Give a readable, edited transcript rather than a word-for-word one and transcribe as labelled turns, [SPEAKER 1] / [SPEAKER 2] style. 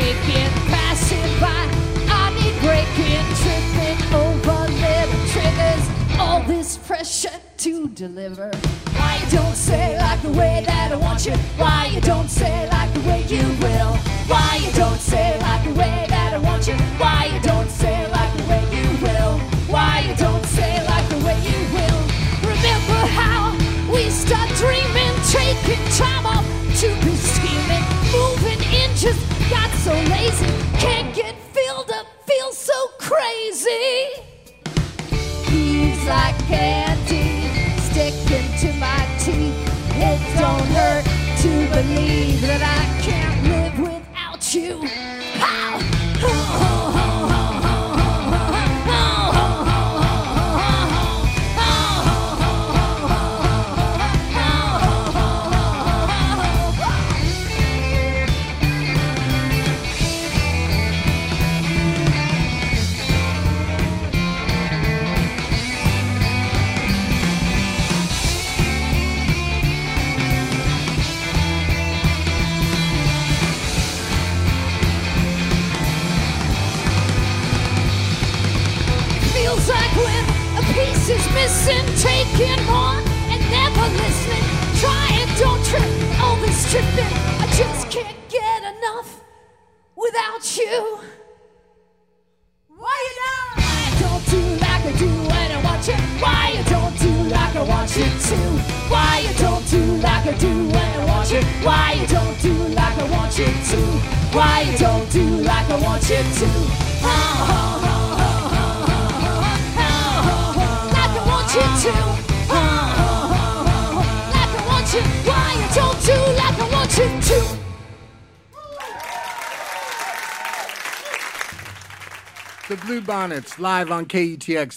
[SPEAKER 1] taking, passing by. I need breaking, tripping over little triggers. All this pressure to deliver. Why you don't say like the way that I want you? Why you don't say like the way you will? Why you don't say like the way that I want you? Why you don't say like the way you will? Why you don't say like the way you will? Remember how we start dreaming, taking time off to be scheming, moving inches, got so lazy, can't get filled up, feel so crazy. He's like candy sticking to my teeth. It don't hurt to believe that I can't live without you. How? Feels like when a piece is missing, taking more and never listening. Try it, don't trip, all this tripping. I just can't get enough without you. Why you don't? Why you don't do like I do when I want you? Why you don't do like I want you to? Why you don't do like I do when I want you? Why you don't do like I want you to? Why you don't do like I want you to? Like I want you to. Like I want you. Why you don't do like I want you to?
[SPEAKER 2] The Blue Bonnets live on KETX